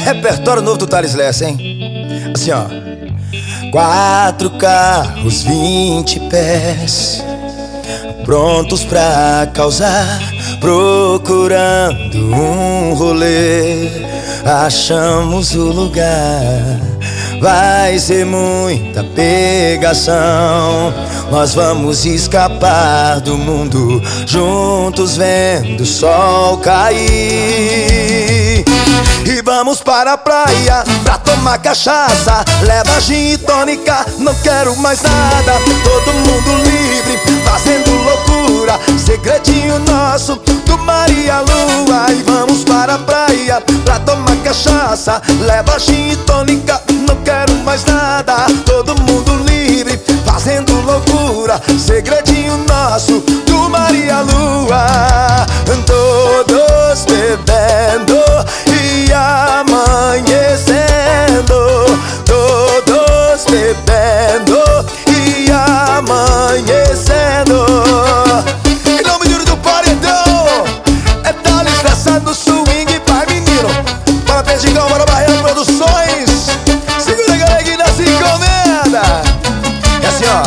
Repertório novo do Thales Lessa, hein? Assim, ó. 4 carros, 20 pés, prontos pra causar, procurando um rolê. Achamos o lugar, vai ser muita pegação. Nós vamos escapar do mundo, juntos vendo o sol cair. E vamos para a praia pra tomar cachaça, leva gin e tônica, não quero mais nada. Todo mundo livre, fazendo loucura, segredinho nosso do mar e a lua. E vamos para a praia pra tomar cachaça, leva gin e tônica, não quero mais nada. Todo mundo livre, fazendo loucura, segredinho nosso do mar e a lua. Todos bebendo e amanhecendo, todos bebendo e amanhecendo. Em nome do paredão, é Thales Lessa no swing, vai menino. Para Perdigão, para Barreiro Produções. Segura a galera que nasce encomenda. É assim, ó.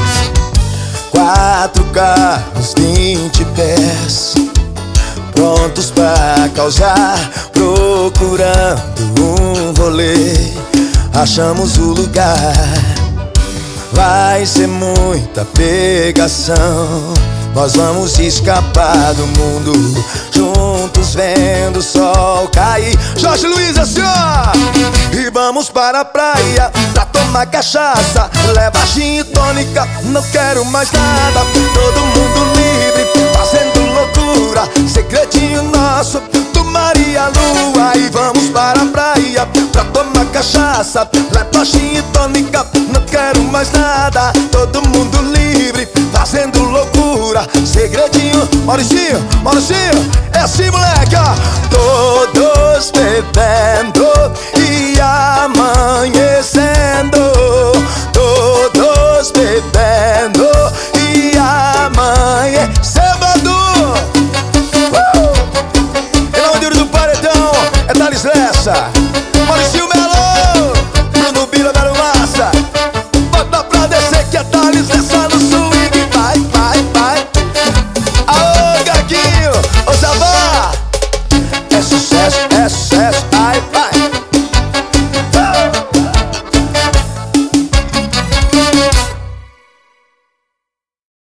4 carros, 20 pés, prontos pra causar, procurando um rolê. Achamos o lugar, vai ser muita pegação. Nós vamos escapar do mundo, juntos vendo o sol cair. Jorge Luiz, assim, ó. E vamos para a praia pra tomar cachaça, leva gin e tônica, não quero mais nada. Todo mundo livre, fazendo loucura, segredinho nosso do mar e a lua. E vamos para a praia pra tomar cachaça, leva gin e tônica, não quero mais nada. Todo mundo livre, fazendo loucura, segredinho. Mauricinho, Mauricinho, é assim, moleque, ó. Todos bebendo e amanhecendo,